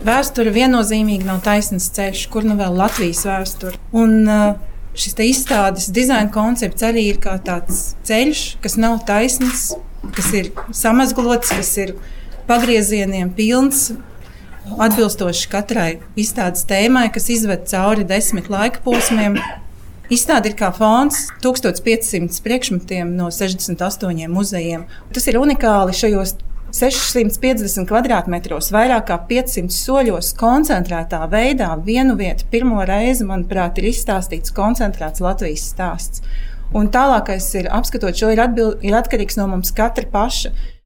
Vēsture viennozīmīgi nav taisnīgs ceļš, kur nu vēl Latvijas vēsture. Un šis izstādes dizaina koncepts arī ir kā tāds ceļš, kas nav taisnīgs, kas ir samazglots, kas ir pagriezieniem pilns, atbilstoši katrai izstādes tēmai, kas izved cauri 10 laika posmiem. Izstāde ir kā fons 1500 priekšmetiem no 68 muzejiem. Tas ir unikāli šajos 650 kvadrātmetros, vairāk kā 500 soļos, koncentrētā veidā, vienu vietu pirmo reizi, manuprāt, ir izstāstīts koncentrēts Latvijas stāsts. Un tālākais ir, apskatot šo, ir atkarīgs no mums katra paša.